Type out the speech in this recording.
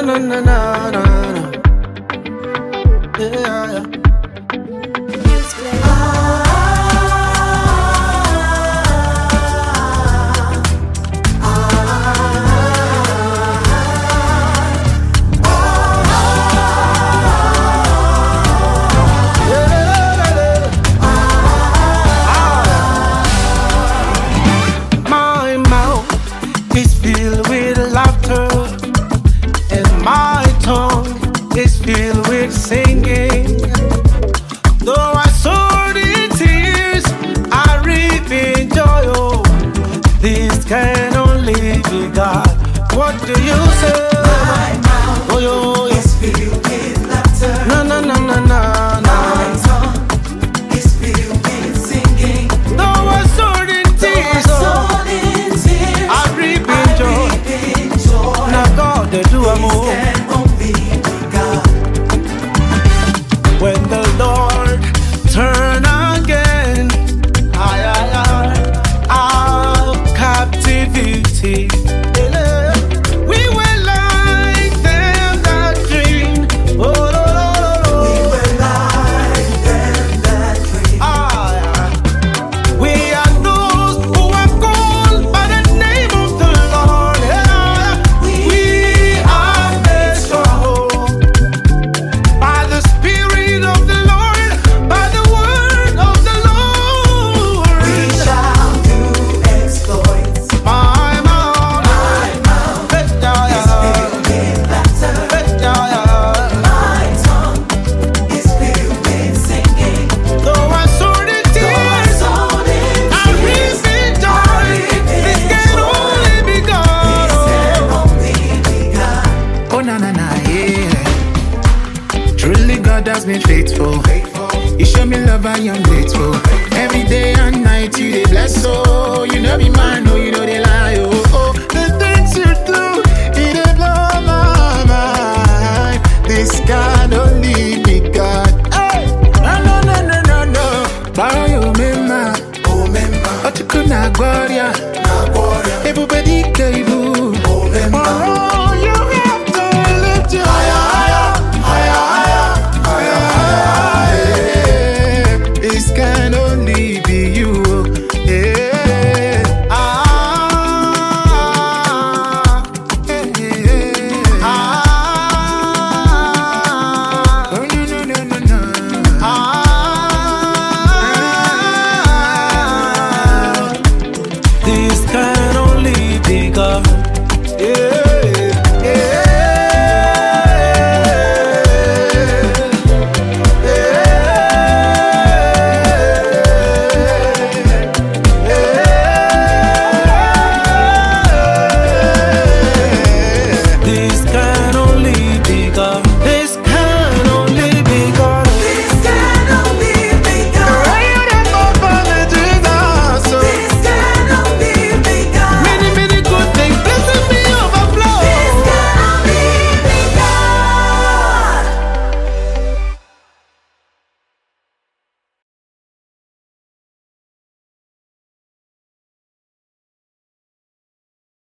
na na na na. Yeah. My mouth is filled with laughter, and my tongue is filled with singing. Though I sowed in tears, I reap in joy. Oh, this can only be God. What do you say? My mouth Oh, yo, is filled with laughter. na na na na na na. My tongue is filled with singing. Though I sowed in Though I tears, oh, sowed in tears, I reap I in joy. reap in joy. Now God, they do a This move. can only be God. When the Lord turn again, our captivity, we were like them that dream. Oh, no, no, no, We no. were like them that dream. We are those who are called by the name of the Lord. We are made strong by the Spirit of the Lord, by the word of the Lord. We shall do exploits. My mouth, My mouth is filled with laughter. My tongue is filled with singing. though I sowed in Though I tears, sowed in I tears, reap in joy. This can only be God. this can only be God. Oh na na na, yeah. Truly God has been faithful. You show me love, I am grateful. Every day and night you dey bless, oh.